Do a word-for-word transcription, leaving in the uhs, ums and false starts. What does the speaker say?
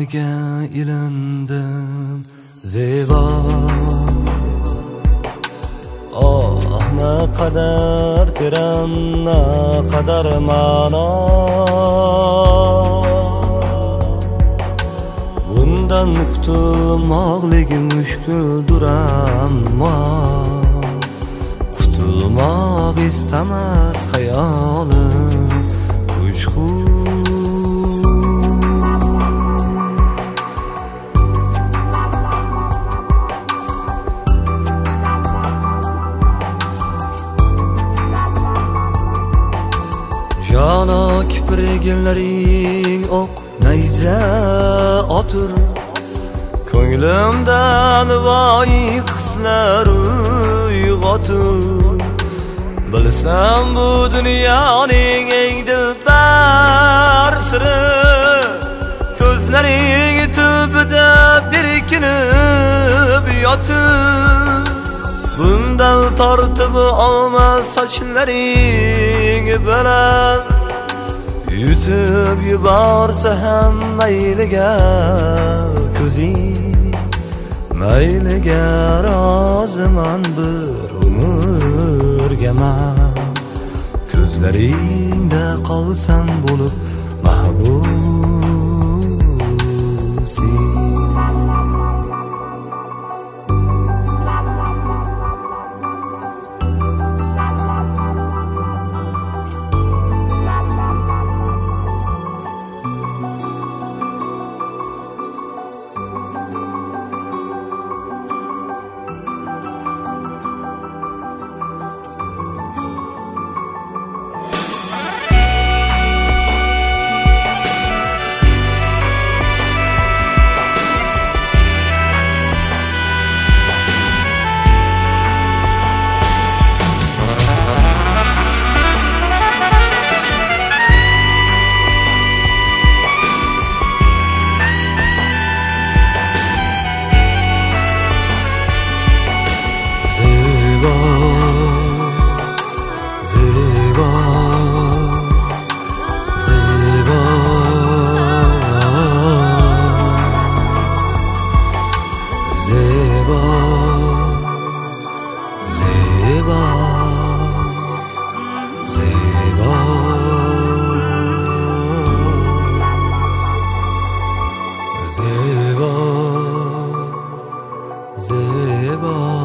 mehriga ilindim zebo. Oh naqadar teran, naqadar ma'no, bundan qutulmoqlik mushkuldir ammo qutulmoq istamas xayolim ushqu. Jano kiprginlaring oq nayza otur, ko'nglimdan voy hislar uyg'otur. Bilsam bu dunyoning eng dilbar siri, ko'zlaring tubida berkinib yotur. Bundan tortib olmas sochlaring bilan yutib yuborsa ham mayliga ko'zing, mayliga roziman bir umrga man. Ko'zlaringda qolsam bo'lib mahbusin. Zebo, Zebo, Zebo.